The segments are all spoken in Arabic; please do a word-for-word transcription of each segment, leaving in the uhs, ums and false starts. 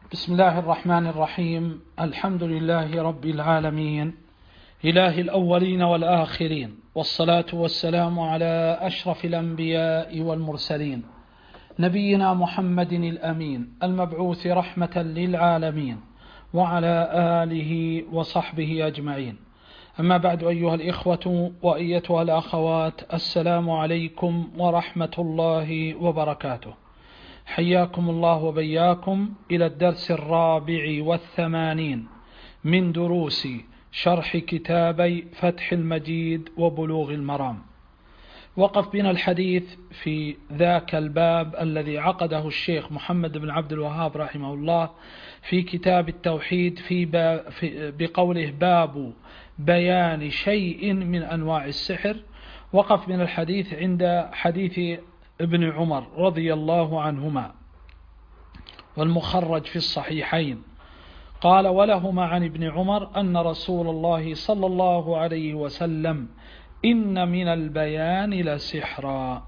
بسم الله الرحمن الرحيم. الحمد لله رب العالمين، إله الأولين والآخرين، والصلاة والسلام على أشرف الأنبياء والمرسلين، نبينا محمد الأمين المبعوث رحمة للعالمين، وعلى آله وصحبه أجمعين. أما بعد، أيها الإخوة وأيتها الأخوات، السلام عليكم ورحمة الله وبركاته. حياكم الله وبياكم إلى الدرس الرابع والثمانين من دروس شرح كتابي فتح المجيد وبلوغ المرام. وقف بنا الحديث في ذاك الباب الذي عقده الشيخ محمد بن عبد الوهاب رحمه الله في كتاب التوحيد في, في بقوله باب بيان شيء من أنواع السحر. وقف بنا الحديث عند حديث ابن عمر رضي الله عنهما والمخرج في الصحيحين، قال: ولهما عن ابن عمر أن رسول الله صلى الله عليه وسلم إن من البيان لسحرا.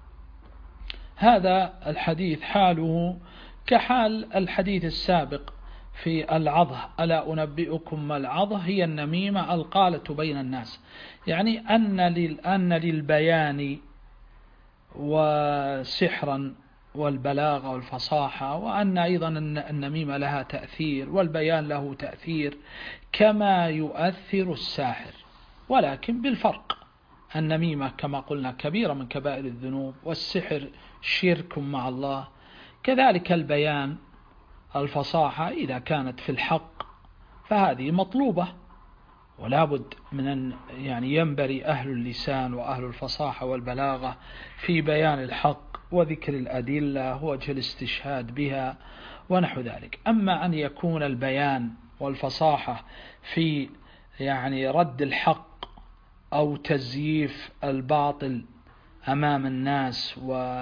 هذا الحديث حاله كحال الحديث السابق في العظه: ألا أنبئكم ما العظه؟ هي النميمة القالة بين الناس، يعني أن أن للبيان وسحرا والبلاغة والفصاحة، وأن أيضا النميمة لها تأثير والبيان له تأثير كما يؤثر الساحر، ولكن بالفرق. النميمة كما قلنا كبيرة من كبائر الذنوب، والسحر شرك مع الله. كذلك البيان الفصاحة إذا كانت في الحق فهذه مطلوبة، ولا بد من أن يعني ينبري أهل اللسان وأهل الفصاحة والبلاغة في بيان الحق وذكر الأدلة ووجه الاستشهاد بها ونحو ذلك. أما أن يكون البيان والفصاحة في يعني رد الحق أو تزييف الباطل أمام الناس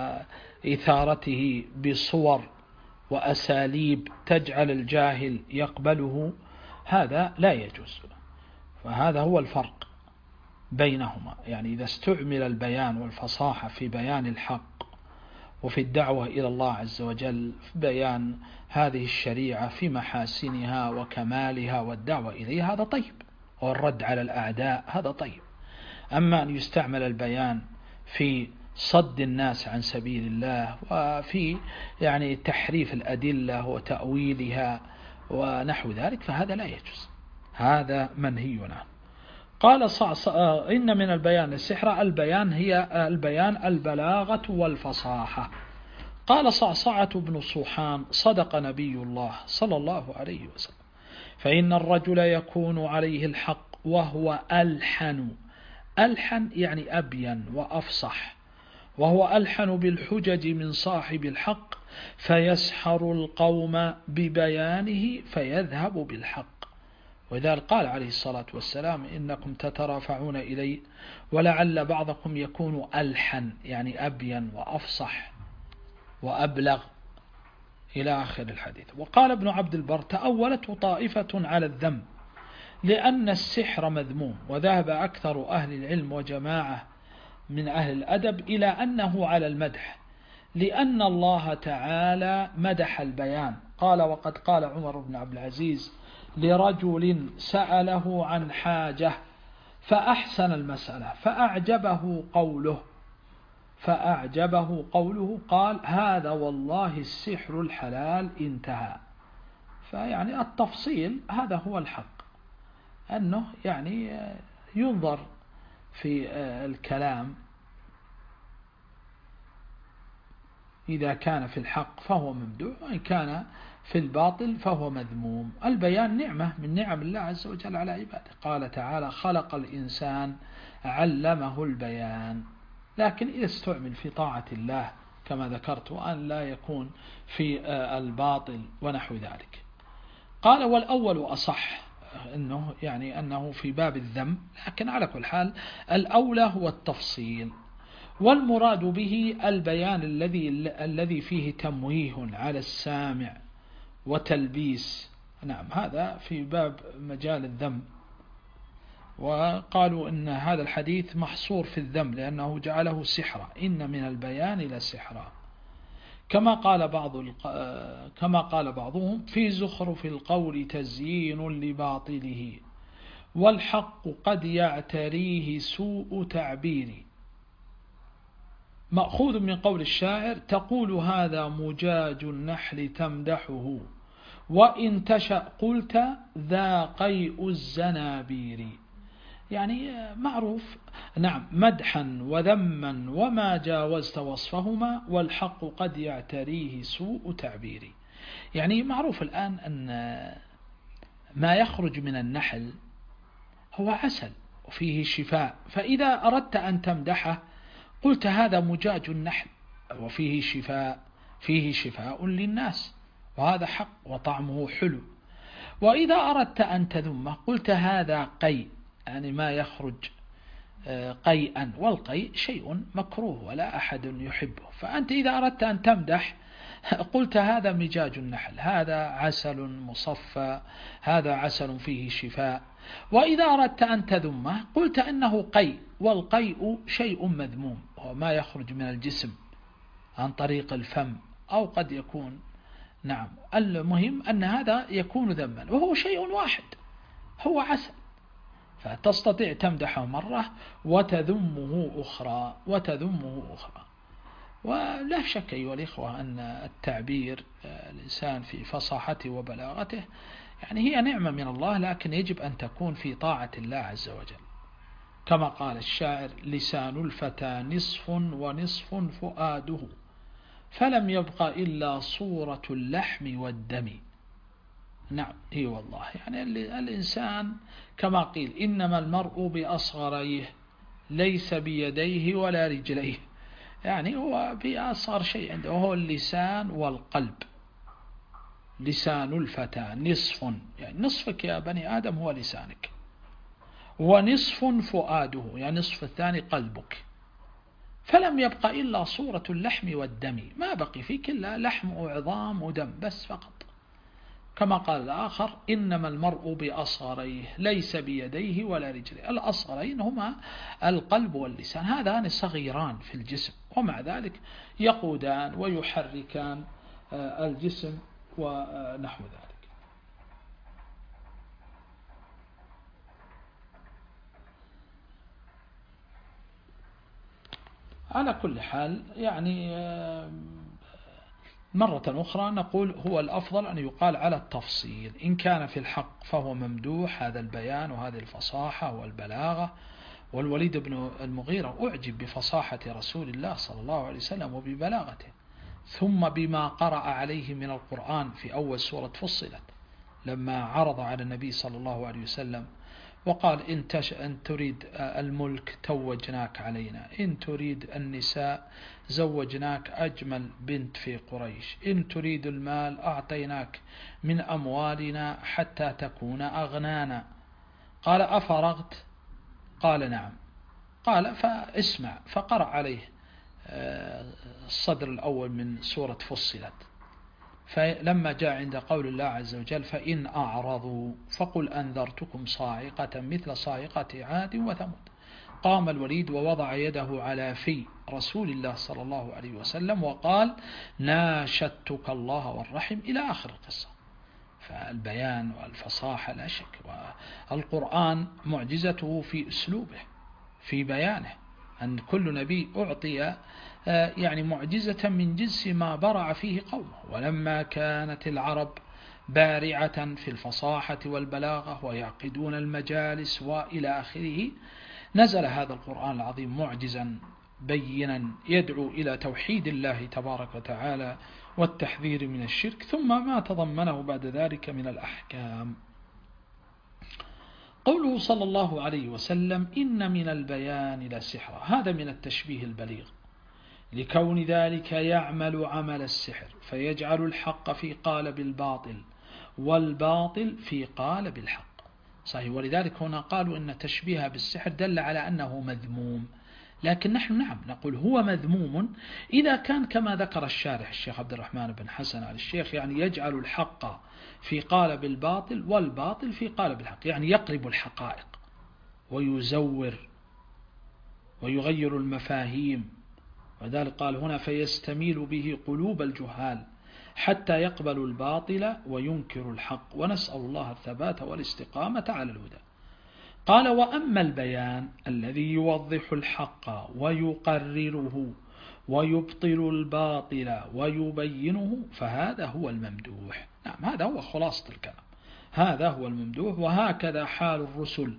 وإثارته بصور وأساليب تجعل الجاهل يقبله، هذا لا يجوز. فهذا هو الفرق بينهما، يعني إذا استعمل البيان والفصاحة في بيان الحق وفي الدعوة إلى الله عز وجل، في بيان هذه الشريعة في محاسنها وكمالها والدعوة إليها، هذا طيب، والرد على الأعداء هذا طيب. أما أن يستعمل البيان في صد الناس عن سبيل الله وفي يعني تحريف الأدلة وتأويلها ونحو ذلك، فهذا لا يجوز، هذا منهي عنه. قال صعصع: إن من البيان السحر. البيان هي البيان البلاغة والفصاحة. قال صعصعة بن صوحان: صدق نبي الله صلى الله عليه وسلم، فإن الرجل يكون عليه الحق وهو ألحن. ألحن يعني أبين وأفصح، وهو ألحن بالحجج من صاحب الحق، فيسحر القوم ببيانه فيذهب بالحق. وذلك قال عليه الصلاة والسلام: إنكم تترافعون إلي ولعل بعضكم يكون ألحن، يعني أبين وأفصح وأبلغ، إلى آخر الحديث. وقال ابن عبد البر: تأولته طائفة على الذم لأن السحر مذموم، وذهب أكثر أهل العلم وجماعة من أهل الأدب إلى أنه على المدح، لأن الله تعالى مدح البيان. قال: وقد قال عمر بن عبد العزيز لرجل سأله عن حاجة فأحسن المسألة فأعجبه قوله فأعجبه قوله قال: هذا والله السحر الحلال، انتهى. فيعني التفصيل هذا هو الحق، أنه يعني ينظر في الكلام، إذا كان في الحق فهو ممدوح، وإن كان في الباطل فهو مذموم. البيان نعمة من نعم الله عز وجل على عباده. قال تعالى: خلق الإنسان علمه البيان. لكن إذا استعمل في طاعة الله كما ذكرت، وأن لا يكون في الباطل ونحو ذلك. قال: والأول أصح، إنه يعني أنه في باب الذم، لكن على كل حال الأولى هو التفصيل. والمراد به البيان الذي الذي فيه تمويه على السامع وتلبيس. نعم، هذا في باب مجال الذم. وقالوا إن هذا الحديث محصور في الذم لأنه جعله سحرا، إن من البيان لسحرا. كما قال بعض كما قال بعضهم في زخرف القول تزيين لباطله والحق قد يعتريه سوء تعبير. مأخوذ من قول الشاعر تقول هذا مجاج النحل تمدحه وإن تشأ قلت ذا قيء الزنابير. يعني معروف نعم مدحا وذما وما جاوزت وصفهما والحق قد يعتريه سوء تعبير. يعني معروف الآن أن ما يخرج من النحل هو عسل وفيه شفاء، فإذا أردت أن تمدحه قلت هذا مجاج النحل وفيه شفاء، فيه شفاء للناس وهذا حق وطعمه حلو. وإذا أردت أن تذمه قلت هذا قيء، يعني ما يخرج قيئا، والقيء شيء مكروه ولا أحد يحبه. فأنت إذا أردت أن تمدح قلت هذا مجاج النحل، هذا عسل مصفى، هذا عسل فيه شفاء. وإذا أردت أن تذمه قلت أنه قيء، والقيء شيء مذموم وما يخرج من الجسم عن طريق الفم أو قد يكون نعم. المهم أن هذا يكون ذما وهو شيء واحد هو عسل، فتستطيع تمدحه مرة وتذمه أخرى وتذمه أخرى. ولا شك أيها الإخوة أن التعبير الإنسان في فصاحته وبلاغته يعني هي نعمة من الله، لكن يجب أن تكون في طاعة الله عز وجل. كما قال الشاعر لسان الفتى نصف ونصف فؤاده فلم يبق إلا صورة اللحم والدم. نعم هي والله، يعني الإنسان كما قيل إنما المرء بأصغريه ليس بيديه ولا رجليه، يعني هو بأصغر شيء عنده وهو اللسان والقلب. لسان الفتى نصف، يعني نصفك يا بني آدم هو لسانك، ونصف فؤاده يعني نصف الثاني قلبك. فلم يبق إلا صورة اللحم والدم، ما بقي فيك إلا لحم وعظام ودم بس فقط. كما قال الآخر إنما المرء بأصغريه ليس بيديه ولا رجليه. الأصغرين هما القلب واللسان، هذان صغيران في الجسم، ومع ذلك يقودان ويحركان الجسم ونحو ذلك. على كل حال يعني مرة أخرى نقول هو الأفضل أن يقال على التفصيل. إن كان في الحق فهو ممدوح هذا البيان وهذه الفصاحة والبلاغة. والوليد بن المغيرة أعجب بفصاحة رسول الله صلى الله عليه وسلم وببلاغته، ثم بما قرأ عليه من القرآن في أول سورة فصلت لما عرض على النبي صلى الله عليه وسلم وقال إن, إن تريد الملك توجناك علينا، إن تريد النساء زوجناك أجمل بنت في قريش، إن تريد المال أعطيناك من أموالنا حتى تكون أغنانا. قال أفرغت؟ قال نعم. قال فاسمع، فقرأ عليه الصدر الأول من سورة فصلت. فلما جاء عند قول الله عز وجل فإن أعرضوا فقل أنذرتكم صاعقة مثل صاعقة عاد وثمود، قام الوليد ووضع يده على في رسول الله صلى الله عليه وسلم وقال ناشدتك الله والرحم إلى آخر القصة. فالبيان والفصاحة لا شك، والقرآن معجزته في أسلوبه في بيانه، أن كل نبي أعطي يعني معجزة من جنس ما برع فيه قومه. ولما كانت العرب بارعة في الفصاحة والبلاغة ويعقدون المجالس وإلى آخره، نزل هذا القرآن العظيم معجزا بينا يدعو إلى توحيد الله تبارك وتعالى والتحذير من الشرك، ثم ما تضمنه بعد ذلك من الأحكام. قوله صلى الله عليه وسلم إن من البيان لسحرا، هذا من التشبيه البليغ، لكون ذلك يعمل عمل السحر فيجعل الحق في قالب الباطل والباطل في قالب الحق. صحيح، ولذلك هنا قالوا إن تشبيهها بالسحر دل على أنه مذموم، لكن نحن نعم نقول هو مذموم إذا كان كما ذكر الشارح الشيخ عبد الرحمن بن حسن آل الشيخ، يعني يجعل الحق في قالب الباطل والباطل في قالب الحق، يعني يقلب الحقائق ويزور ويغير المفاهيم وذلك قال هنا فيستميل به قلوب الجهال حتى يقبلوا الباطل وينكروا الحق، ونسأل الله الثبات والاستقامة على الهدى. قال وأما البيان الذي يوضح الحق ويقرره ويبطل الباطل ويبينه فهذا هو الممدوح. نعم، هذا هو خلاصة الكلام، هذا هو الممدوح. وهكذا حال الرسل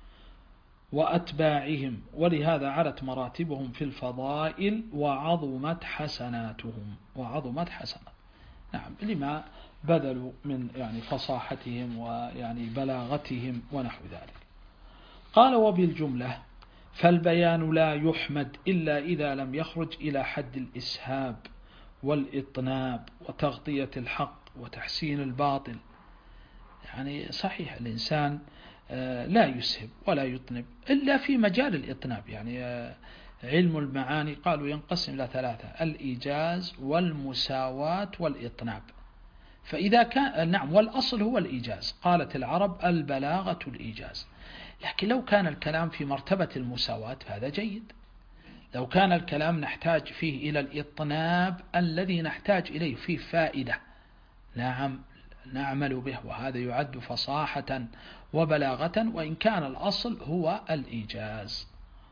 وأتباعهم، ولهذا علت مراتبهم في الفضائل وعظمت حسناتهم وعظمت حسنات. نعم، لما بذلوا من يعني فصاحتهم ويعني بلاغتهم ونحو ذلك. قال وبالجملة فالبيان لا يحمد إلا إذا لم يخرج إلى حد الإسهاب والإطناب وتغطية الحق وتحسين الباطل. يعني صحيح الإنسان لا يسهب ولا يطنب إلا في مجال الإطناب. يعني علم المعاني قالوا ينقسم إلى ثلاثة: الإيجاز والمساواة والإطناب. فإذا كان نعم، والأصل هو الإيجاز. قالت العرب البلاغة الإيجاز. لكن لو كان الكلام في مرتبة المساواة فهذا جيد. لو كان الكلام نحتاج فيه إلى الإطناب الذي نحتاج إليه فيه فائدة، نعم نعمل به، وهذا يعد فصاحة وبلاغة، وإن كان الأصل هو الإيجاز.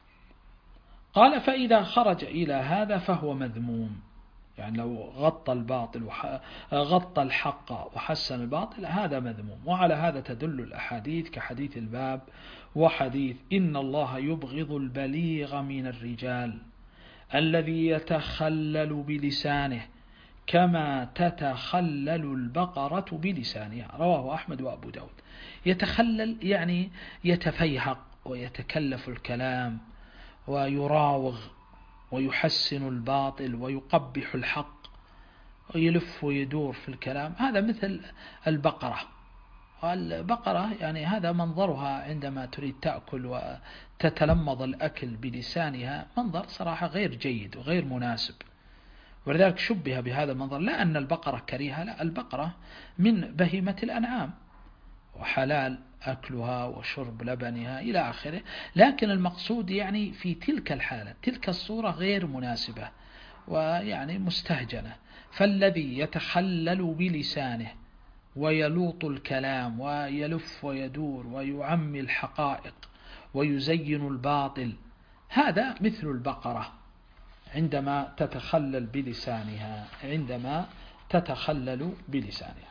قال فإذا خرج إلى هذا فهو مذموم. يعني لو غطى الباطل وح... غطى الحق وحسن الباطل هذا مذموم. وعلى هذا تدل الأحاديث كحديث الباب وحديث إن الله يبغض البليغ من الرجال الذي يتخلل بلسانه كما تتخلل البقرة بلسانها، رواه أحمد وأبو داود. يتخلل يعني يتفيهق ويتكلف الكلام ويراوغ ويحسن الباطل ويقبح الحق ويلف ويدور في الكلام. هذا مثل البقرة. البقرة يعني هذا منظرها عندما تريد تأكل وتتلمض الأكل بلسانها منظر صراحة غير جيد وغير مناسب، ولذلك شبه بهذا المنظر. لا أن البقرة كريهة، لا، البقرة من بهيمة الأنعام وحلال أكلها وشرب لبنها إلى آخره، لكن المقصود يعني في تلك الحالة تلك الصورة غير مناسبة ويعني مستهجنة. فالذي يتخلل بلسانه ويلوط الكلام ويلف ويدور ويعمي الحقائق ويزين الباطل هذا مثل البقرة عندما تتخلل بلسانها عندما تتخلل بلسانها.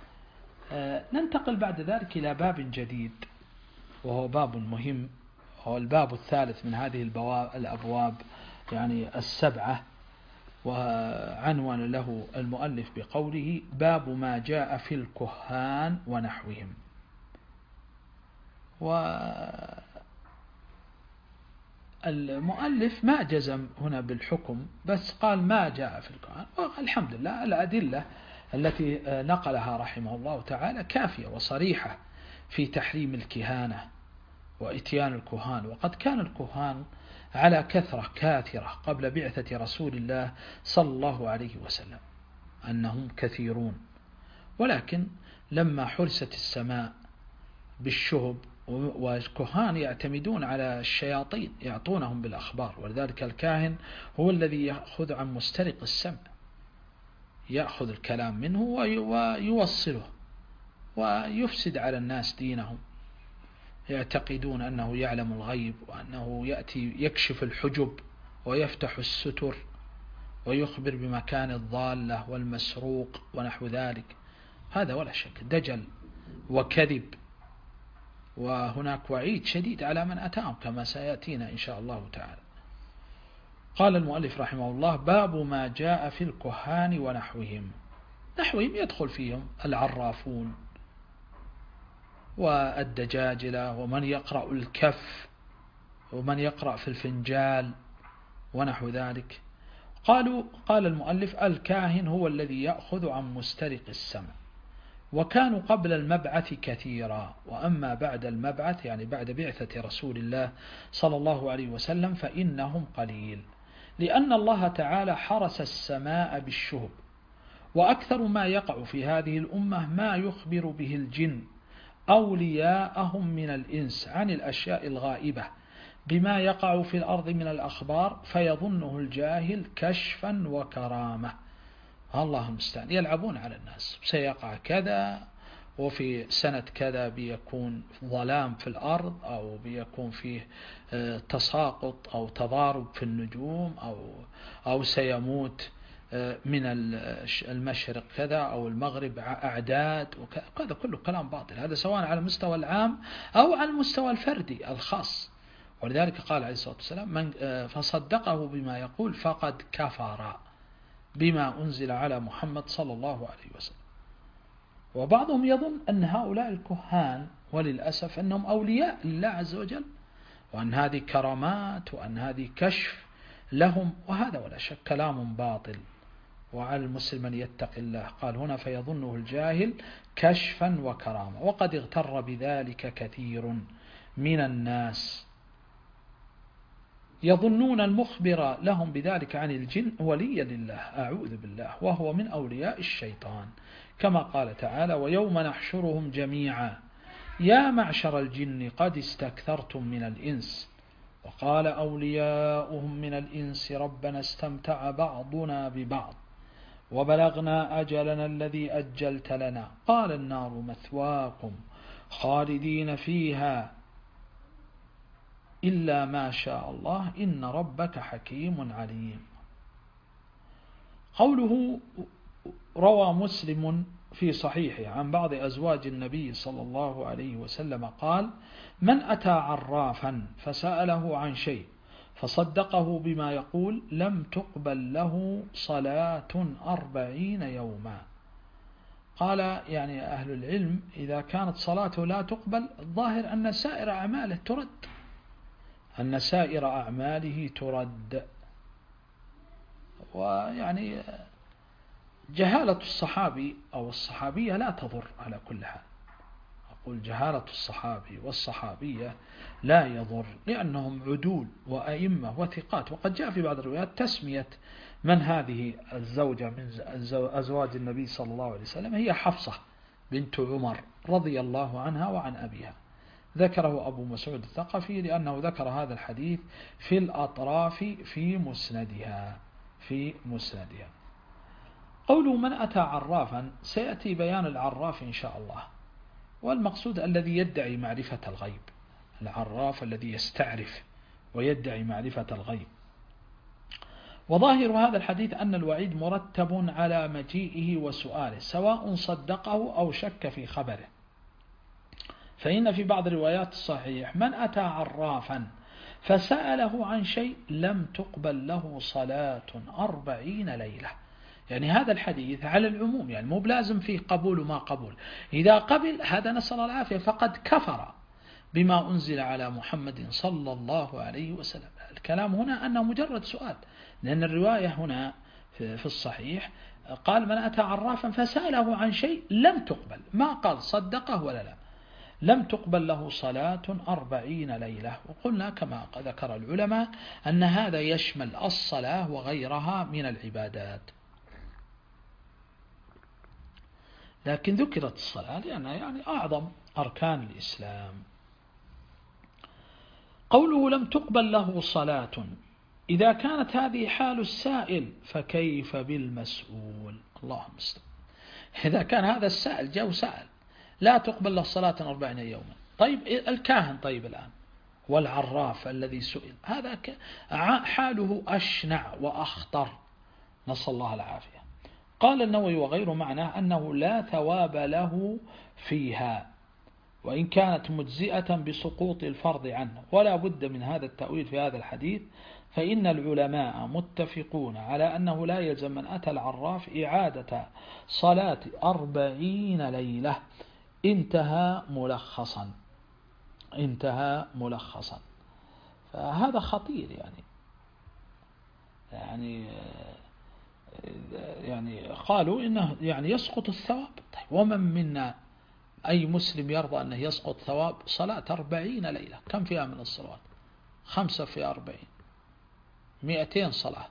آه ننتقل بعد ذلك إلى باب جديد وهو باب مهم، هو الباب الثالث من هذه الأبواب يعني السبعة، وعنوان له المؤلف بقوله باب ما جاء في الكهان ونحوهم. والمؤلف ما جزم هنا بالحكم، بس قال ما جاء في الكهان، والحمد لله الأدلة التي نقلها رحمه الله تعالى كافية وصريحة في تحريم الكهانة وإتيان الكهان. وقد كان الكهان على كثرة كاثرة قبل بعثة رسول الله صلى الله عليه وسلم، أنهم كثيرون، ولكن لما حرست السماء بالشهب والكهان يعتمدون على الشياطين يعطونهم بالأخبار، ولذلك الكاهن هو الذي يأخذ عن مسترق السمع، يأخذ الكلام منه ويوصله ويفسد على الناس دينهم. يعتقدون أنه يعلم الغيب وأنه يأتي يكشف الحجب ويفتح الستر ويخبر بمكان الضالة والمسروق ونحو ذلك. هذا ولا شك دجل وكذب، وهناك وعيد شديد على من أتاهم كما سيأتينا إن شاء الله تعالى. قال المؤلف رحمه الله باب ما جاء في الكهان ونحوهم. نحوهم يدخل فيهم العرافون والدجاجلة ومن يقرأ الكف ومن يقرأ في الفنجال ونحو ذلك. قالوا قال المؤلف الكاهن هو الذي يأخذ عن مسترق السمع، وكانوا قبل المبعث كثيرا، وأما بعد المبعث يعني بعد بعثة رسول الله صلى الله عليه وسلم فإنهم قليل، لأن الله تعالى حرس السماء بالشهب. وأكثر ما يقع في هذه الأمة ما يخبر به الجن أولياءهم من الإنس عن الأشياء الغائبة بما يقع في الأرض من الأخبار فيظنه الجاهل كشفا وكرامة. الله المستعان، يلعبون على الناس، سيقع كذا وفي سنة كذا بيكون ظلام في الأرض، أو بيكون فيه تساقط أو تضارب في النجوم، أو أو سيموت من المشرق كذا أو المغرب أعداد، وهذا كله كلام باطل. هذا سواء على المستوى العام أو على المستوى الفردي الخاص. ولذلك قال عليه الصلاة والسلام: من فصدقه بما يقول فقد كفر بما أنزل على محمد صلى الله عليه وسلم. وبعضهم يظن أن هؤلاء الكهان وللأسف أنهم أولياء لله عز وجل، وأن هذه كرامات، وأن هذه كشف لهم، وهذا ولا شك كلام باطل. وعلى المسلم أن يتقي الله. قال هنا: فيظنه الجاهل كشفا وكرامة. وقد اغتر بذلك كثير من الناس، يظنون المخبر لهم بذلك عن الجن وليا لله، أعوذ بالله، وهو من أولياء الشيطان، كما قال تعالى: ويوم نحشرهم جميعا يا معشر الجن قد استكثرتم من الإنس وقال أولياؤهم من الإنس ربنا استمتع بعضنا ببعض وبلغنا أجلنا الذي أجلت لنا قال النار مثواكم خالدين فيها إلا ما شاء الله إن ربك حكيم عليم. قوله: روى مسلم في صحيحه عن بعض أزواج النبي صلى الله عليه وسلم قال: من أتى عرافا فسأله عن شيء فصدقه بما يقول لم تقبل له صلاة أربعين يوما. قال يعني أهل العلم: إذا كانت صلاته لا تقبل، الظاهر أن سائر أعماله ترد، أن سائر أعماله ترد. ويعني جهالة الصحابي أو الصحابية لا تضر على كل حال. أقول جهالة الصحابي والصحابية لا يضر، لأنهم عدول وأئمة وثقات. وقد جاء في بعض الروايات تسمية من هذه الزوجة من أزواج النبي صلى الله عليه وسلم هي حفصة بنت عمر رضي الله عنها وعن أبيها. ذكره أبو مسعود الثقفي لأنه ذكر هذا الحديث في الأطراف في مسندها في مسندها. قوله: من أتى عرافا، سيأتي بيان العراف إن شاء الله. والمقصود الذي يدعي معرفة الغيب، العراف الذي يستعرف ويدعي معرفة الغيب. وظاهر هذا الحديث أن الوعيد مرتب على مجيئه وسؤاله، سواء صدقه أو شك في خبره. فإن في بعض الروايات الصحيح: من أتى عرافا فسأله عن شيء لم تقبل له صلاة أربعين ليلة. يعني هذا الحديث على العموم، يعني مو بلازم فيه قبول وما قبول. إذا قبل هذا نسأل الله العافية فقد كفر بما أنزل على محمد صلى الله عليه وسلم. الكلام هنا أنه مجرد سؤال، لأن الرواية هنا في الصحيح قال: من أتى عرافا فسأله عن شيء لم تقبل، ما قال صدقه ولا لا، لم تقبل له صلاة أربعين ليلة. وقلنا كما ذكر العلماء أن هذا يشمل الصلاة وغيرها من العبادات، لكن ذكرت الصلاة لأنها يعني أعظم أركان الإسلام. قوله: لم تقبل له صلاة، إذا كانت هذه حال السائل فكيف بالمسؤول؟ الله المستعان. إذا كان هذا السائل جاء وسأل لا تقبل له صلاة أربعين يوما، طيب الكاهن طيب الآن والعراف الذي سئل، هذا حاله أشنع وأخطر، نسأل الله العافية. قال النووي وغيره معناه أنه لا ثواب له فيها، وإن كانت مجزئة بسقوط الفرض عنه. ولا بد من هذا التأويل في هذا الحديث، فإن العلماء متفقون على أنه لا يلزم من أتى العراف إعادة صلاة أربعين ليلة. انتهى ملخصا انتهى ملخصا فهذا خطير. يعني يعني يعني قالوا إنه يعني يسقط الثواب. طيب ومن منا أي مسلم يرضى أنه يسقط ثواب صلاة أربعين ليلة؟ كم فيها من الصلوات؟ خمسة في أربعين، مئتين صلاة.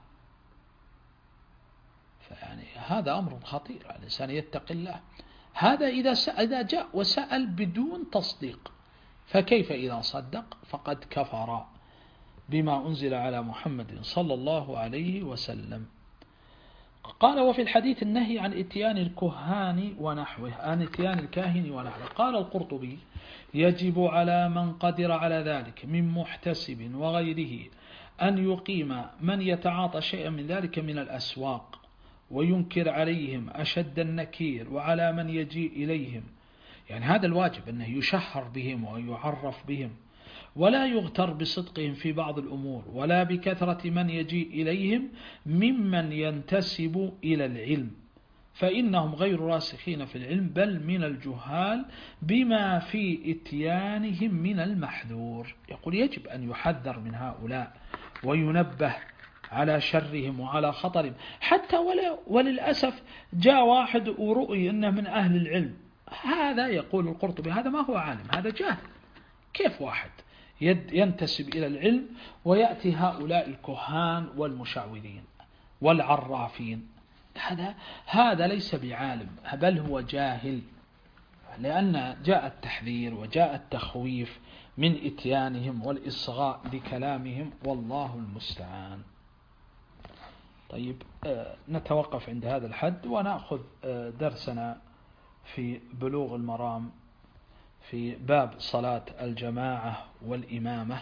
فيعني هذا أمر خطير، الإنسان يتقي الله. هذا إذا إذا جاء وسأل بدون تصديق، فكيف إذا صدق فقد كفر بما أنزل على محمد صلى الله عليه وسلم. قال وفي الحديث النهي عن اتيان الكهان ونحوه، عن اتيان الكاهن ونحوه. قال القرطبي يجب على من قدر على ذلك من محتسب وغيره أن يقيم من يتعاطى شيئا من ذلك من الأسواق وينكر عليهم أشد النكير، وعلى من يجيء إليهم، يعني هذا الواجب أنه يشهر بهم ويعرف بهم، ولا يغتر بصدقهم في بعض الأمور، ولا بكثرة من يجيء إليهم ممن ينتسب إلى العلم، فإنهم غير راسخين في العلم بل من الجهال بما في إتيانهم من المحذور. يقول يجب أن يحذر من هؤلاء وينبه على شرهم وعلى خطرهم، حتى ولا وللأسف جاء واحد ورؤي أنه من أهل العلم، هذا يقول القرطبي هذا ما هو عالم، هذا جاهل. كيف واحد ينتسب إلى العلم ويأتي هؤلاء الكهان والمشعوذين والعرافين؟ هذا هذا ليس بعالم بل هو جاهل، لأن جاء التحذير وجاء التخويف من إتيانهم والإصغاء لكلامهم، والله المستعان. طيب نتوقف عند هذا الحد ونأخذ درسنا في بلوغ المرام في باب صلاة الجماعة والإمامة.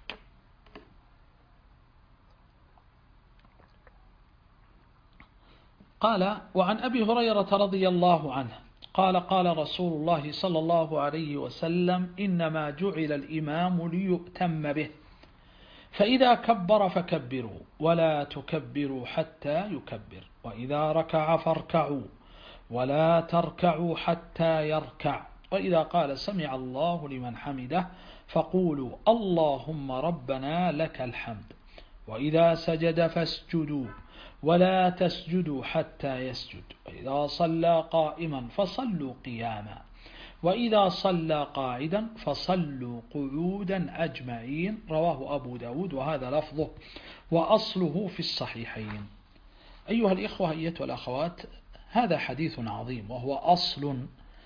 قال وعن أبي هريرة رضي الله عنه قال قال رسول الله صلى الله عليه وسلم إنما جعل الإمام ليؤتم به، فإذا كبر فكبروا ولا تكبروا حتى يكبر، وإذا ركع فاركعوا ولا تركعوا حتى يركع، وإذا قال سمع الله لمن حمده فقولوا اللهم ربنا لك الحمد، وإذا سجد فاسجدوا ولا تسجدوا حتى يسجد، وإذا صلى قائما فصلوا قياما، وإذا صلى قاعدا فصلوا قعودا أجمعين. رواه أبو داود وهذا لفظه وأصله في الصحيحين. أيها الإخوة أيتها الأخوات، هذا حديث عظيم وهو أصل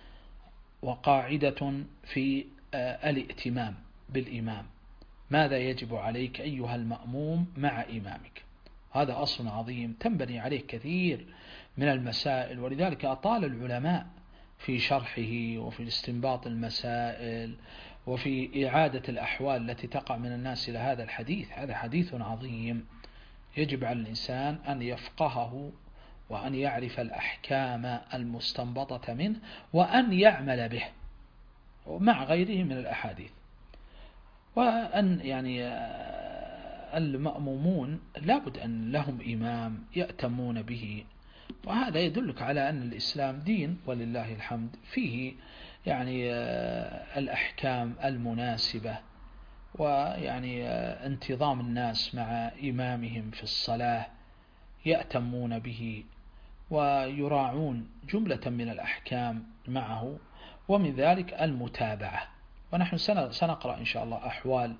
وقاعدة في الائتمام بالإمام. ماذا يجب عليك أيها المأموم مع إمامك؟ هذا أصل عظيم تنبني عليه كثير من المسائل، ولذلك أطال العلماء في شرحه وفي استنباط المسائل وفي إعادة الأحوال التي تقع من الناس إلى هذا الحديث. هذا حديث عظيم يجب على الإنسان أن يفقهه وأن يعرف الأحكام المستنبطة منه وأن يعمل به مع غيره من الأحاديث، وأن يعني المأمومون لابد أن لهم إمام يأتمون به، وهذا يدلك على أن الإسلام دين ولله الحمد فيه يعني الأحكام المناسبة، ويعني انتظام الناس مع إمامهم في الصلاة يأتمون به ويراعون جملة من الأحكام معه، ومن ذلك المتابعة. ونحن سنقرأ إن شاء الله أحوال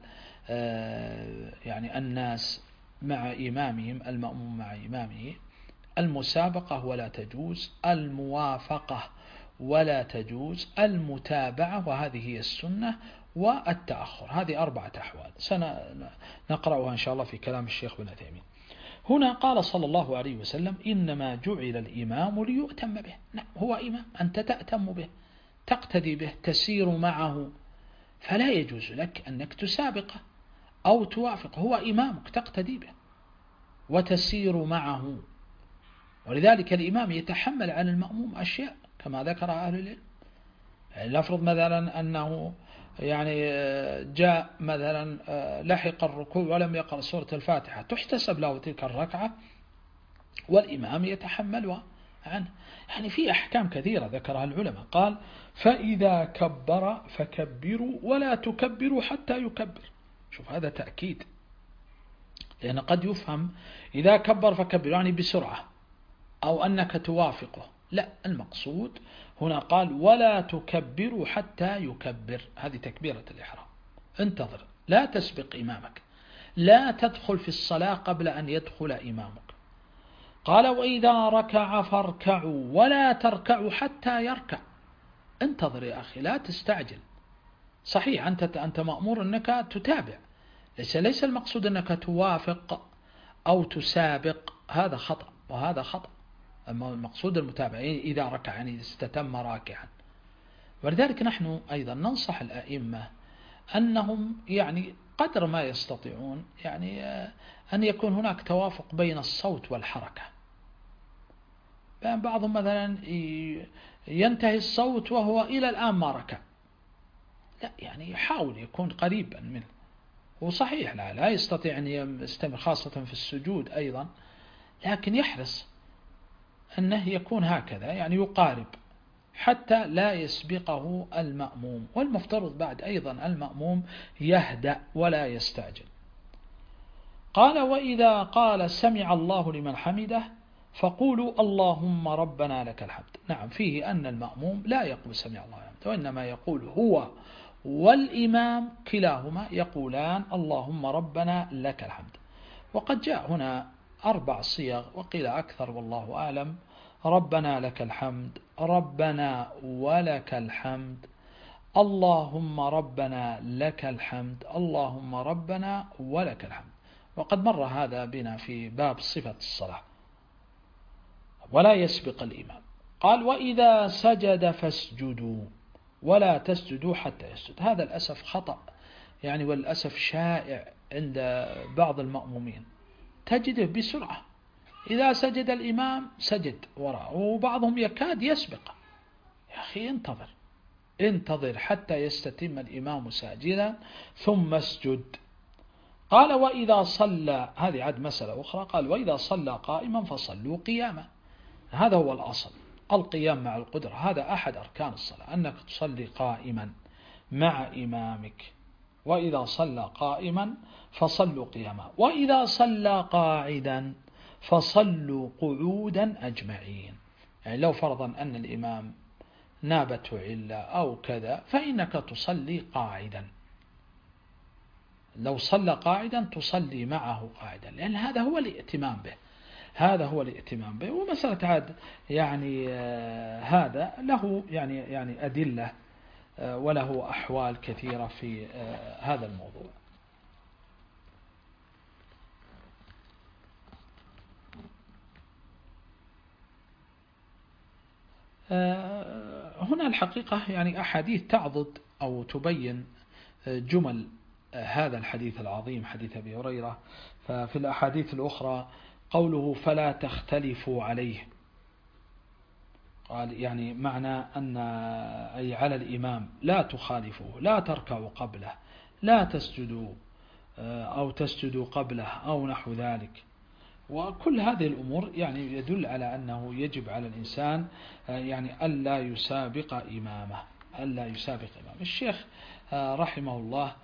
يعني الناس مع إمامهم، المأموم مع إمامه. المسابقة ولا تجوز، الموافقة ولا تجوز، المتابعة وهذه هي السنة، والتأخر، هذه أربعة أحوال سنقرأها إن شاء الله في كلام الشيخ بن عثيمين. هنا قال صلى الله عليه وسلم إنما جعل الإمام ليؤتم به. نعم هو إمام، أنت تأتم به تقتدي به تسير معه، فلا يجوز لك أنك تسابقه أو توافقه، هو إمامك تقتدي به وتسير معه. ولذلك الإمام يتحمل عن المأموم أشياء كما ذكر أهل العلم. يعني لنفرض مثلا أنه يعني جاء مثلا لحق الركوع ولم يقرأ سورة الفاتحة، تحتسب له تلك الركعة والإمام يتحملها عنه. يعني في أحكام كثيرة ذكرها العلماء. قال فإذا كبر فكبروا ولا تكبروا حتى يكبر. شوف هذا تأكيد، لأن قد يفهم إذا كبر فكبروا يعني بسرعة أو أنك توافقه، لا، المقصود هنا قال ولا تكبروا حتى يكبر، هذه تكبيرة الإحرام. انتظر، لا تسبق إمامك، لا تدخل في الصلاة قبل أن يدخل إمامك. قال وإذا ركع فاركعوا ولا تركعوا حتى يركع. انتظر يا أخي، لا تستعجل. صحيح أنت أنت مأمور أنك تتابع، ليس ليس المقصود أنك توافق أو تسابق، هذا خطأ وهذا خطأ. المقصود المتابعة إذا ركع يعني استتم راكعا. ولذلك نحن أيضا ننصح الأئمة أنهم يعني قدر ما يستطيعون يعني أن يكون هناك توافق بين الصوت والحركة. بين بعضهم مثلا ينتهي الصوت وهو إلى الآن ما ركع، لا يعني يحاول يكون قريبا منه. وصحيح لا, لا يستطيع أن يستمر خاصة في السجود أيضا، لكن يحرص أنه يكون هكذا يعني يقارب حتى لا يسبقه المأموم. والمفترض بعد أيضا المأموم يهدأ ولا يستعجل. قال وإذا قال سمع الله لمن حمده فقولوا اللهم ربنا لك الحمد. نعم فيه أن المأموم لا يقول سمع الله لمن حمده، وإنما يقول هو والإمام كلاهما يقولان اللهم ربنا لك الحمد. وقد جاء هنا أربع صيغ وقيل أكثر والله أعلم: ربنا لك الحمد، ربنا ولك الحمد، اللهم ربنا لك الحمد، اللهم ربنا ولك الحمد. وقد مر هذا بنا في باب صفة الصلاة. ولا يسبق الإمام. قال وإذا سجد فاسجدوا ولا تسجدوا حتى يسجد. هذا الأسف خطأ يعني، والأسف شائع عند بعض المأمومين، تجده بسرعة إذا سجد الإمام سجد وراءه، وبعضهم يكاد يسبق. يا أخي انتظر انتظر حتى يستتم الإمام ساجدا ثم اسجد. قال وإذا صلى، هذه عاد مسألة أخرى، قال وإذا صلى قائما فصلوا قياما. هذا هو الأصل، القيام مع القدرة، هذا أحد أركان الصلاة، أنك تصلي قائما مع إمامك. وإذا صلى قائما فصلوا قياما، وإذا صلى قاعدا فصلوا قعودا أجمعين. يعني لو فرضا أن الإمام نابته علة أو كذا فإنك تصلي قاعدا. لو صلى قاعدا تصلي معه قاعدا، لأن هذا هو الائتمام به، هذا هو الائتمام به. ومسألة عاد يعني آه هذا له يعني يعني أدلة آه وله أحوال كثيرة في آه هذا الموضوع. هنا الحقيقة يعني أحاديث تعضد أو تبين جمل هذا الحديث العظيم حديث أبي هريرة. ففي الأحاديث الأخرى قوله فلا تختلفوا عليه، قال يعني معنى أن أي على الإمام لا تخالفوه، لا تركعوا قبله، لا تسجدوا أو تسجدوا قبله أو نحو ذلك. وكل هذه الأمور يعني يدل على أنه يجب على الإنسان يعني ألا يسابق إمامه، ألا يسابق إمامه. الشيخ رحمه الله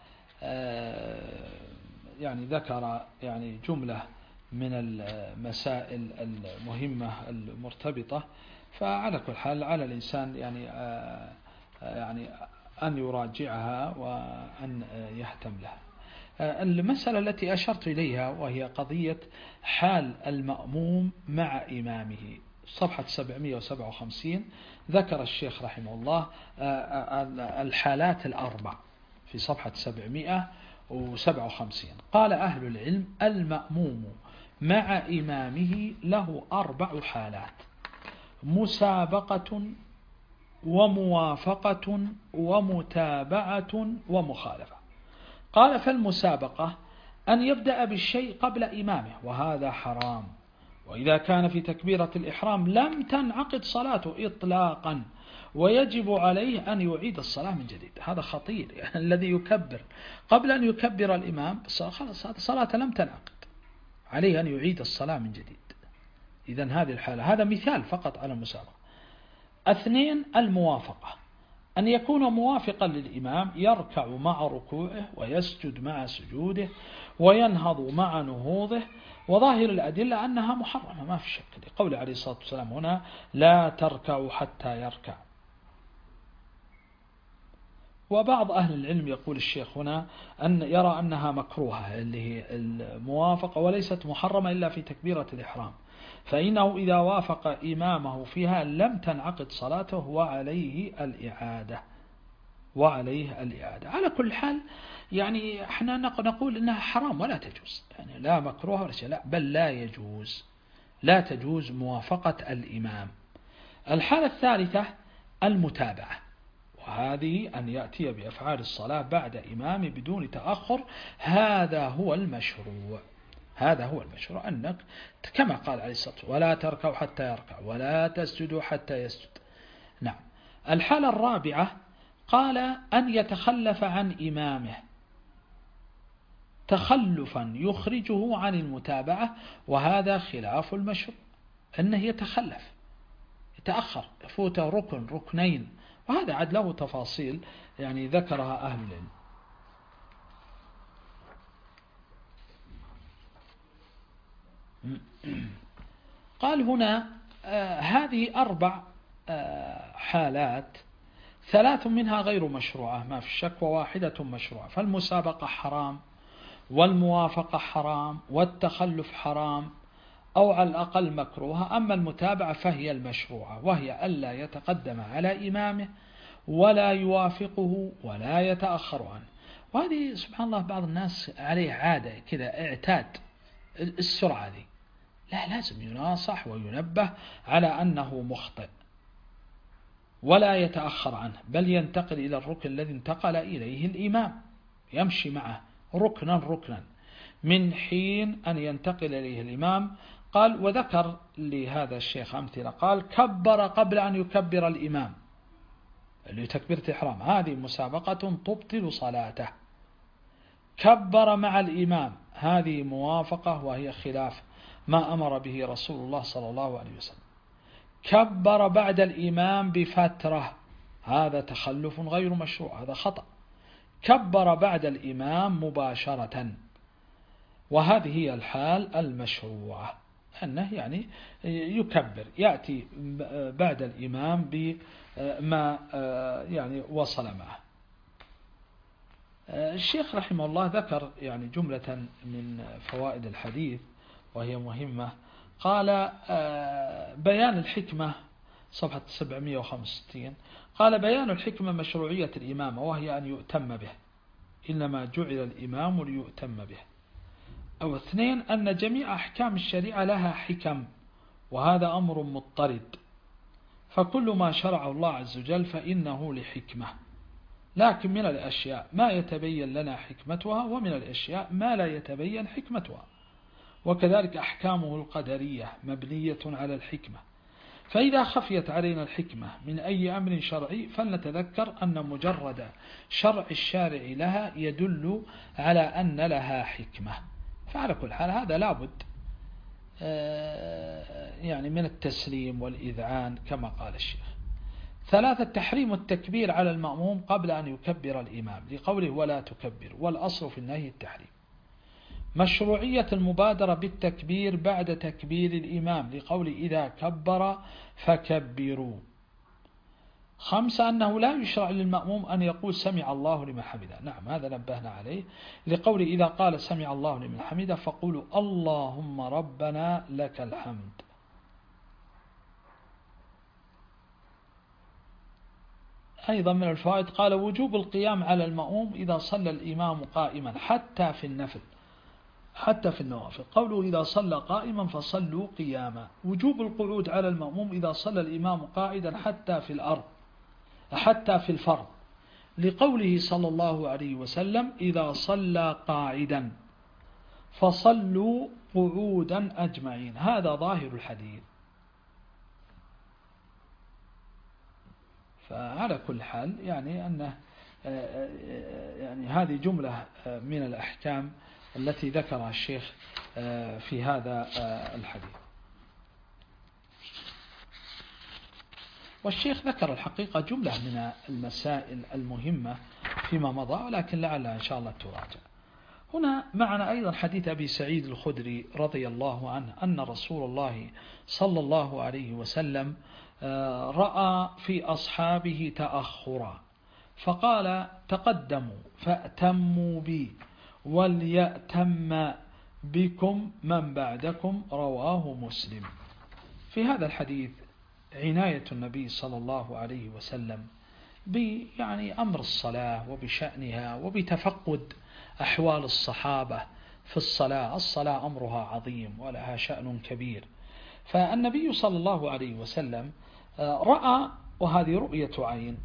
يعني ذكر يعني جملة من المسائل المهمة المرتبطة. فعلى كل حال على الإنسان يعني يعني أن يراجعها وأن يهتم لها. المسألة التي أشرت إليها وهي قضية حال المأموم مع إمامه، صفحة سبعمئة وسبعة وخمسين ذكر الشيخ رحمه الله الحالات الأربع في صفحة سبعمئة وسبعة وخمسين. قال أهل العلم المأموم مع إمامه له أربع حالات: مسابقة وموافقة ومتابعة ومخالفة. قال فالمسابقة أن يبدأ بالشيء قبل إمامه، وهذا حرام، وإذا كان في تكبيرة الإحرام لم تنعقد صلاته إطلاقا، ويجب عليه أن يعيد الصلاة من جديد. هذا خطير، يعني الذي يكبر قبل أن يكبر الإمام خلاص الصلاة لم تنعقد، عليه أن يعيد الصلاة من جديد. إذن هذه الحالة، هذا مثال فقط على المسابقة. اثنين الموافقة، أن يكون موافقا للإمام، يركع مع ركوعه ويسجد مع سجوده وينهض مع نهوضه، وظاهر الأدلة أنها محرمة ما في شك، لقول عليه الصلاة والسلام هنا لا تركعوا حتى يركع. وبعض أهل العلم يقول الشيخ هنا أن يرى أنها مكروهة اللي هي الموافقة، وليست محرمة إلا في تكبيرة الإحرام، فإنه إذا وافق إمامه فيها لم تنعقد صلاته وعليه الإعادة. وعليه الإعادة. على كل حال يعني احنا نقول إنها حرام ولا تجوز، يعني لا مكروه ولا شيء، لا بل لا يجوز، لا تجوز موافقة الإمام. الحالة الثالثة المتابعة، وهذه أن يأتي بأفعال الصلاة بعد إمام بدون تأخر، هذا هو المشروع، هذا هو المشروع، أنك كما قال عليه الصلاة والسلام ولا تركعوا حتى يركع ولا تسجدوا حتى يسجد. نعم. الحالة الرابعة قال أن يتخلف عن إمامه تخلفا يخرجه عن المتابعة، وهذا خلاف المشروع، أنه يتخلف يتأخر يفوته ركن ركنين، وهذا عد له تفاصيل يعني ذكرها أهل العلم. قال هنا آه هذه أربع آه حالات، ثلاث منها غير مشروعة ما في الشك، وواحدة مشروعة. فالمسابقة حرام، والموافقة حرام، والتخلف حرام أو على الأقل مكروهة. أما المتابعة فهي المشروعة، وهي ألا يتقدم على إمامه ولا يوافقه ولا يتأخر عنه. وهذه سبحان الله بعض الناس عليه عادة كذا، اعتاد السرعة دي، لا، لازم يناصح وينبه على أنه مخطئ، ولا يتأخر عنه، بل ينتقل إلى الركن الذي انتقل إليه الإمام، يمشي معه ركنا ركنا من حين أن ينتقل إليه الإمام. قال وذكر لهذا الشيخ أمثلة، قال كبر قبل أن يكبر الإمام، اللي تكبيرة الإحرام هذه مسابقة تبطل صلاته. كبر مع الإمام، هذه موافقة وهي خلاف ما أمر به رسول الله صلى الله عليه وسلم. كبر بعد الإمام بفترة، هذا تخلف غير مشروع، هذا خطأ. كبر بعد الإمام مباشرة، وهذه هي الحال المشروعة، أنه يعني يكبر يأتي بعد الإمام بما يعني وصل معه. الشيخ رحمه الله ذكر يعني جملة من فوائد الحديث وهي مهمة. قال بيان الحكمة، صفحة سبعمئة وخمسة وستين، قال بيان الحكمة مشروعية الإمامة، وهي أن يؤتم به، إنما جعل الإمام ليؤتم به. أو اثنين، أن جميع أحكام الشريعة لها حكم، وهذا أمر مضطرد، فكل ما شرعه الله عز وجل فإنه لحكمة، لكن من الأشياء ما يتبين لنا حكمتها، ومن الأشياء ما لا يتبين حكمتها. وكذلك أحكامه القدرية مبنية على الحكمة، فإذا خفيت علينا الحكمة من أي أمر شرعي فلنتذكر أن مجرد شرع الشارع لها يدل على أن لها حكمة. فعلى كل حال هذا لابد يعني من التسليم والإذعان كما قال الشيخ. ثلاثة، تحريم التكبير على المأموم قبل أن يكبر الإمام، لقوله ولا تكبر، والأصل في النهي التحريم. مشروعية المبادرة بالتكبير بعد تكبير الإمام، لقوله إذا كبر فكبروا. خمسة، أنه لا يشرع للمأموم أن يقول سمع الله لمن حمده، نعم هذا نبهنا عليه، لقوله إذا قال سمع الله لمن حمده فقولوا اللهم ربنا لك الحمد. أيضا من الفوائد قال وجوب القيام على المأموم إذا صلى الإمام قائما حتى في النفل، حتى في النوافل، قوله إذا صلى قائما فصلوا قياما. وجوب القعود على المأموم إذا صلى الإمام قائدا حتى في الأرض، حتى في الفرض، لقوله صلى الله عليه وسلم إذا صلى قاعدا فصلوا قعودا أجمعين، هذا ظاهر الحديث. فعلى كل حال يعني أنه يعني هذه جملة من الأحكام التي ذكرها الشيخ في هذا الحديث. والشيخ ذكر الحقيقة جملة من المسائل المهمة فيما مضى، ولكن لعلها إن شاء الله تراجع. هنا معنا أيضا حديث أبي سعيد الخدري رضي الله عنه أن رسول الله صلى الله عليه وسلم رأى في أصحابه تأخرا فقال تقدموا فأتموا بي وليأتم بكم من بعدكم، رواه مسلم. في هذا الحديث عناية النبي صلى الله عليه وسلم يعني أمر الصلاة وبشأنها وبتفقد أحوال الصحابة في الصلاة. الصلاة أمرها عظيم ولها شأن كبير. فالنبي صلى الله عليه وسلم رأى، وهذه رؤية عين،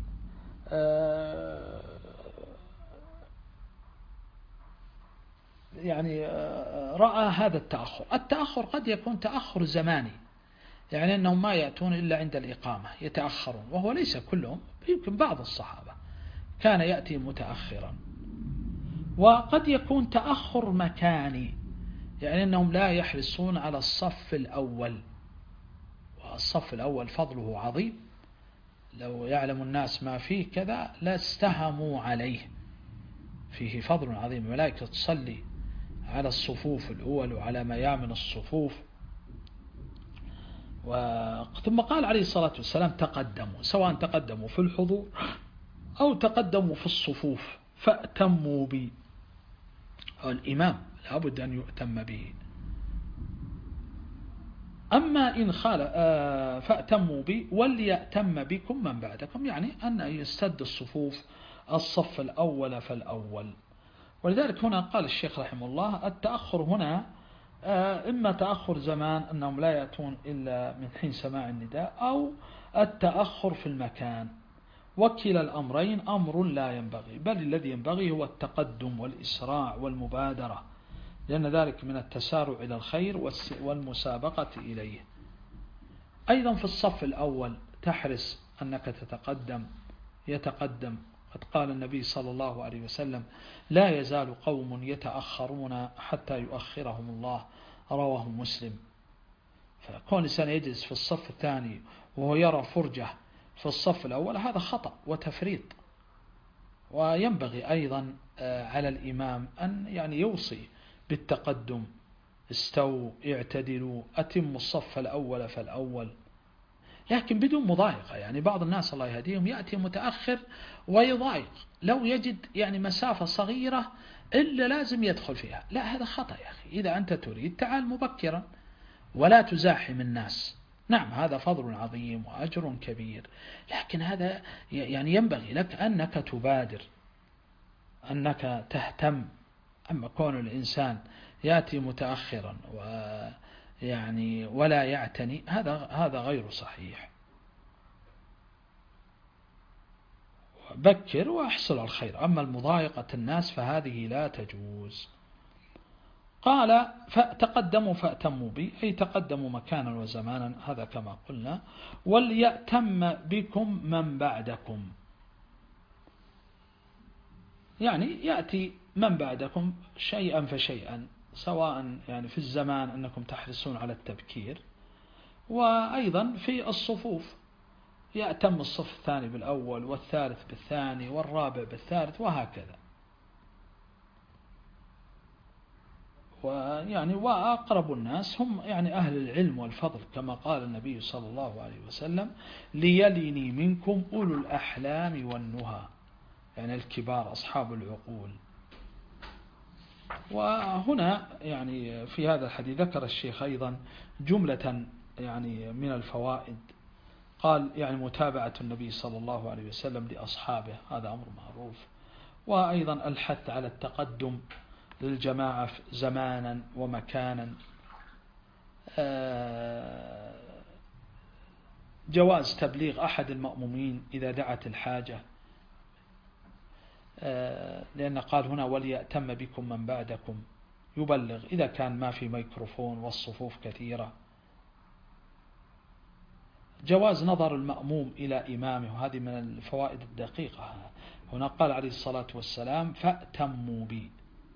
يعني رأى هذا التأخر. التأخر قد يكون تأخر زماني، يعني أنهم ما يأتون إلا عند الإقامة، يتأخرون، وهو ليس كلهم، يمكن بعض الصحابة كان يأتي متأخرا. وقد يكون تأخر مكاني، يعني أنهم لا يحرصون على الصف الأول، والصف الأول فضله عظيم، لو يعلم الناس ما فيه كذا لاستهموا عليه، فيه فضل عظيم. الملائكة تصلي على الصفوف الأول وعلى ميامن الصفوف. ثم قال عليه الصلاة والسلام تقدموا، سواء تقدموا في الحضور أو تقدموا في الصفوف، فأتموا بي. الإمام لابد أن يؤتم به. أما إن خال فأتموا بي وليأتم بكم من بعدكم، يعني أن يستد الصفوف الصف الأول فالأول. ولذلك هنا قال الشيخ رحمه الله التأخر هنا إما تأخر زمان أنهم لا يأتون إلا من حين سماع النداء، أو التأخر في المكان. وكلا الأمرين أمر لا ينبغي، بل الذي ينبغي هو التقدم والإسراع والمبادرة، لأن ذلك من التسارع إلى الخير والمسابقة إليه. أيضا في الصف الأول تحرص أنك تتقدم، يتقدم. قد قال النبي صلى الله عليه وسلم لا يزال قوم يتأخرون حتى يؤخرهم الله، رواه مسلم. فكون الإنسان يجلس في الصف الثاني وهو يرى فرجة في الصف الأول هذا خطأ وتفريط. وينبغي أيضا على الإمام أن يعني يوصي بالتقدم، استووا اعتدلوا أتموا الصف الأول فالأول، لكن بدون مضايقة. يعني بعض الناس الله يهديهم يأتي متأخر ويضايق، لو يجد يعني مسافة صغيرة إلا لازم يدخل فيها. لا، هذا خطأ يا أخي. إذا أنت تريد تعال مبكرا ولا تزاحم الناس. نعم هذا فضل عظيم وأجر كبير، لكن هذا يعني ينبغي لك أنك تبادر، أنك تهتم. أما كون الإنسان يأتي متأخرا ويعني ولا يعتني، هذا هذا غير صحيح. بكر وأحصل الخير. أما المضايقة الناس فهذه لا تجوز. قال فتقدموا فأتموا بي، أي تقدموا مكانا وزمانا، هذا كما قلنا. وليأتم بكم من بعدكم، يعني يأتي من بعدكم شيئا فشيئا، سواء يعني في الزمان أنكم تحرصون على التبكير، وأيضا في الصفوف يأتم الصف الثاني بالأول والثالث بالثاني والرابع بالثالث وهكذا. ويعني وأقرب الناس هم يعني أهل العلم والفضل، كما قال النبي صلى الله عليه وسلم ليلني منكم أولو الأحلام والنهى، يعني الكبار أصحاب العقول. وهنا يعني في هذا الحديث ذكر الشيخ أيضا جملة يعني من الفوائد. قال يعني متابعة النبي صلى الله عليه وسلم لأصحابه، هذا أمر معروف. وأيضا الحث على التقدم للجماعة زمانا ومكانا. جواز تبليغ أحد المأمومين إذا دعت الحاجة، لأن قال هنا وليأتم بكم من بعدكم، يبلغ إذا كان ما في ميكروفون والصفوف كثيرة. جواز نظر المأموم إلى إمامه، وهذه من الفوائد الدقيقة. هنا قال عليه الصلاة والسلام فأتموا بي،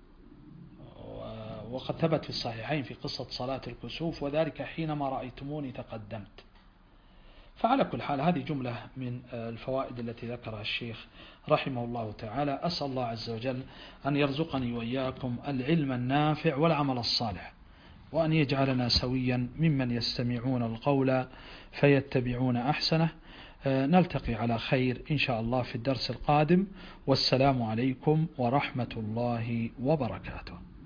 وقد ثبت في الصحيحين في قصة صلاة الكسوف وذلك حينما رأيتموني تقدمت. فعلى كل حال هذه جملة من الفوائد التي ذكرها الشيخ رحمه الله تعالى. أسأل الله عز وجل أن يرزقني وإياكم العلم النافع والعمل الصالح، وأن يجعلنا سويا ممن يستمعون القول فيتبعون أحسنه. نلتقي على خير إن شاء الله في الدرس القادم، والسلام عليكم ورحمة الله وبركاته.